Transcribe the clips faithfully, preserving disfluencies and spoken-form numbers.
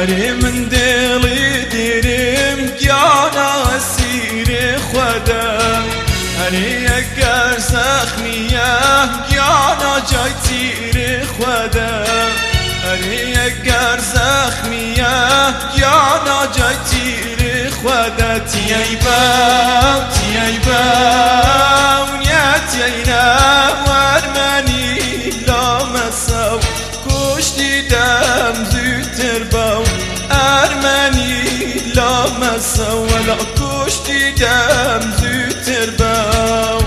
هری من دلی دیرم گیانا اسیر خودم هری اگر زخمیه گیانا جای تیر خودم هری اگر زخمیه گیانا جای تیر خودت تیای باو تیای باو نیت یینا ورمنی لامساو کشتی دم زودتر باو ارمنی لامساو ولا کشتی دم زودتر باو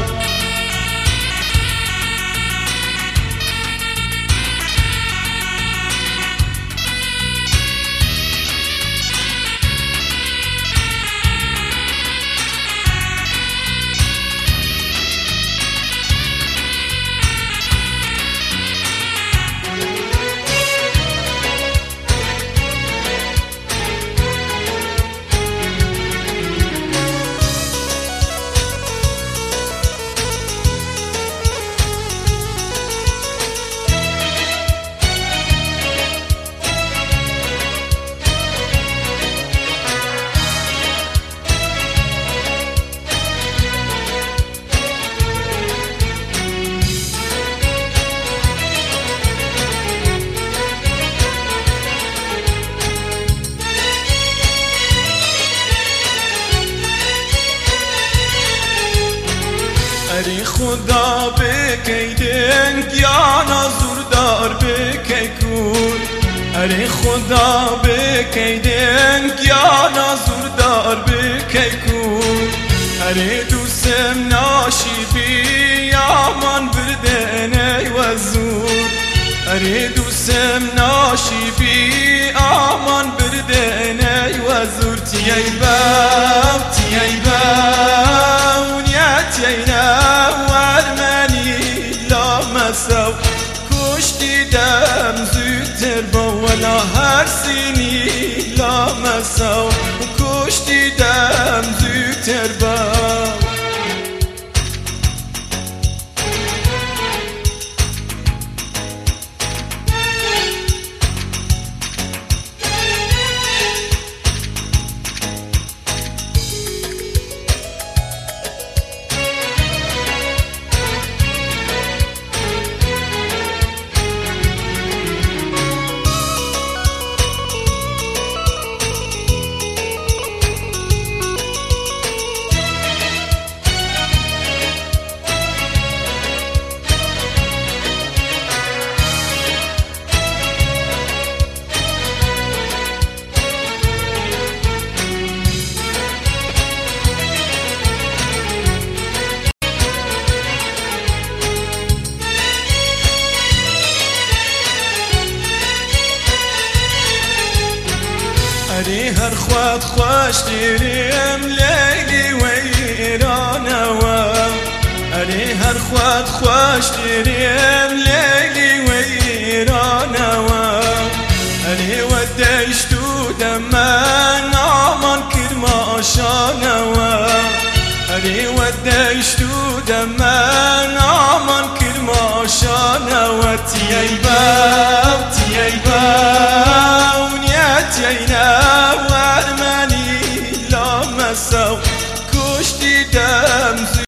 اری خدا بکیدن گیانا زوردار بکیکون اری خدا بکیدن گیانا زوردار بکیکون اری دوستم ناشیبی آمان بردن ای وزور اری دوستم ناشیبی آمان بردن ای وزور تیای باو تیای باو نیت یینا سو کشتی دم زودتر با ولا هر سینی لامساو کشتی دم زودتر با اری هر خواد خوش دیرم لیلی و ایرانوا اری هر خواد خوش دیرم لیلی و ایرانوا اری و دشتو دمن آمان کرما آشانوا اری و دشتو دمن آمان کرما آشانوا تیای باو تیای باو نیت یینا ورمنی لامساو کشتی دم